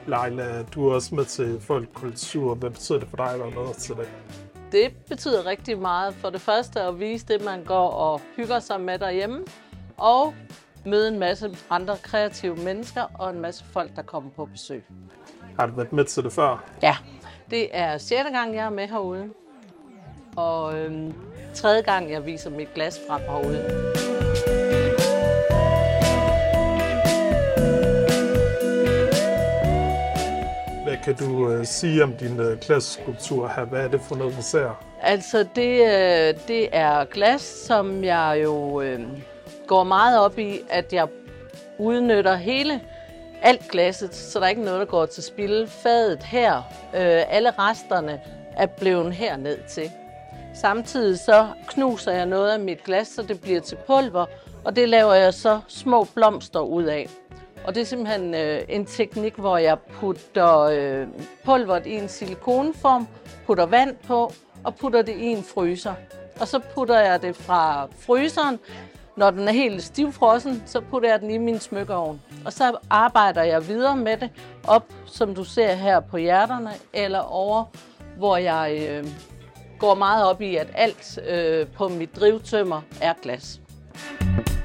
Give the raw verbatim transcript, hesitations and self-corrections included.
Leila, du er også med til Folkkultur. Hvad betyder det for dig at være med til det? Det betyder rigtig meget. For det første at vise det, man går og hygger sig med derhjemme, og møde en masse andre kreative mennesker og en masse folk, der kommer på besøg. Har du været med til det før? Ja, det er sjette gang, jeg er med herude. Og øhm, tredje gang, jeg viser mit glas frem herude. Hvad kan du uh, sige om din uh, glasskulptur her? Hvad er det for noget, du ser? Altså, det, øh, det er glas, som jeg jo øh, går meget op i, at jeg udnytter hele alt glasset, så der er ikke noget, der går til spilde. Fadet her, øh, alle resterne er blevet herned til. Samtidig så knuser jeg noget af mit glas, så det bliver til pulver, og det laver jeg så små blomster ud af. Og det er simpelthen øh, en teknik, hvor jeg putter øh, pulveret i en silikonform, putter vand på og putter det i en fryser. Og så putter jeg det fra fryseren. Når den er helt stivfrossen, så putter jeg den i min smykkeovn. Og så arbejder jeg videre med det op, som du ser her på hjerterne, eller over, hvor jeg øh, går meget op i, at alt øh, på mit drivtømmer er glas.